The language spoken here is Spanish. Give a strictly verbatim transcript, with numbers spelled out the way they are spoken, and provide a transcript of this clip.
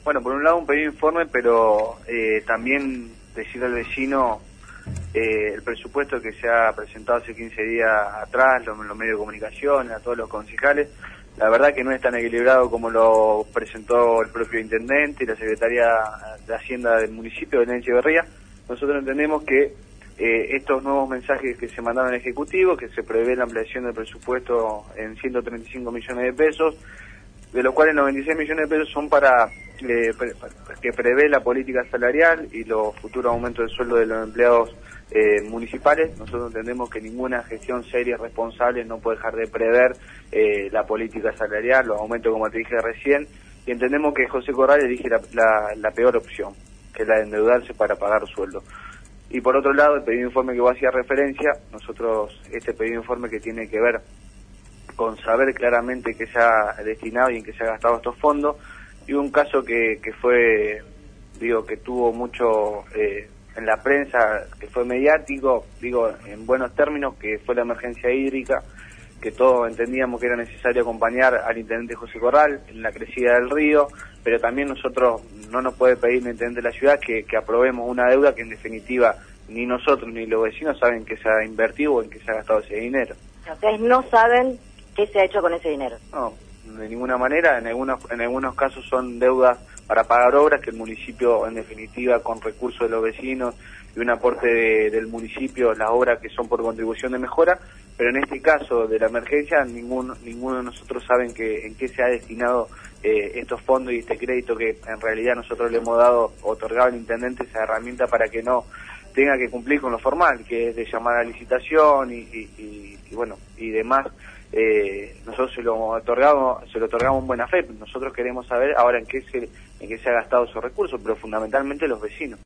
Bueno, por un lado un pedido de informe, pero eh, también decirle al vecino eh, el presupuesto que se ha presentado hace quince días atrás, los, los medios de comunicación, a todos los concejales, la verdad que no es tan equilibrado como lo presentó el propio intendente y la secretaria de Hacienda del municipio de Belén Echeverría. Nosotros entendemos que eh, estos nuevos mensajes que se mandaron al Ejecutivo, que se prevé la ampliación del presupuesto en ciento treinta y cinco millones de pesos, de los cuales noventa y seis millones de pesos son para, eh, pre, que prevé la política salarial y los futuros aumentos del sueldo de los empleados eh, municipales. Nosotros entendemos que ninguna gestión seria y responsable no puede dejar de prever eh, la política salarial, los aumentos como te dije recién, y entendemos que José Corral elige la, la, la peor opción, que es la de endeudarse para pagar sueldo. Y por otro lado, el pedido de informe que vos hacías referencia, nosotros, este pedido de informe que tiene que ver con saber claramente qué se ha destinado y en qué se ha gastado estos fondos, y un caso que, que fue, digo, que tuvo mucho eh, en la prensa, que fue mediático, digo, en buenos términos, que fue la emergencia hídrica, que todos entendíamos que era necesario acompañar al intendente José Corral en la crecida del río, pero también nosotros no nos puede pedir el intendente de la ciudad que, que aprobemos una deuda que en definitiva ni nosotros ni los vecinos saben que se ha invertido o en que se ha gastado ese dinero. Ustedes no saben qué se ha hecho con ese dinero. No, de ninguna manera. En algunos en algunos casos son deudas para pagar obras que el municipio, en definitiva, con recursos de los vecinos y un aporte de, del municipio, las obras que son por contribución de mejora, pero en este caso de la emergencia, ningún, ninguno de nosotros saben que, en qué se ha destinado eh, estos fondos y este crédito que en realidad nosotros le hemos dado, otorgado al intendente esa herramienta para que no tenga que cumplir con lo formal, que es de llamar a licitación y, y, y, y bueno, y demás. Eh, nosotros se lo otorgamos, se lo otorgamos en buena fe. Nosotros queremos saber ahora en qué se, en qué se ha gastado esos recursos, pero fundamentalmente los vecinos.